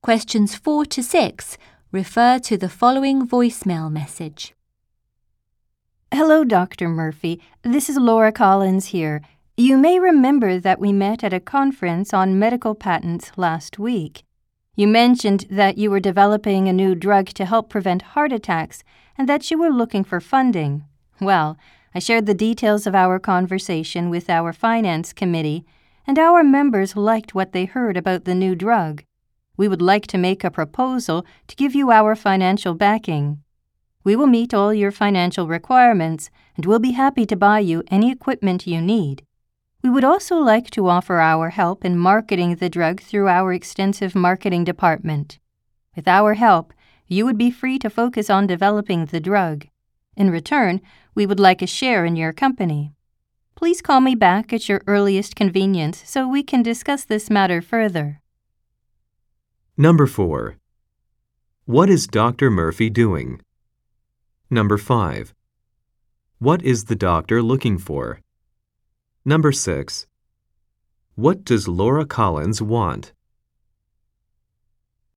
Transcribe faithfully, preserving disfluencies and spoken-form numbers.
Questions four to six refer to the following voicemail message. Hello, Doctor Murphy. This is Laura Collins here. You may remember that we met at a conference on medical patents last week. You mentioned that you were developing a new drug to help prevent heart attacks and that you were looking for funding. Well, I shared the details of our conversation with our finance committee, and our members liked what they heard about the new drug. We would like to make a proposal to give you our financial backing. We will meet all your financial requirements and will be happy to buy you any equipment you need. We would also like to offer our help in marketing the drug through our extensive marketing department. With our help, you would be free to focus on developing the drug. In return, we would like a share in your company. Please call me back at your earliest convenience so we can discuss this matter further. Number four. What is Doctor Murphy doing? Number five. What is the doctor looking for? Number six. What does Laura Collins want?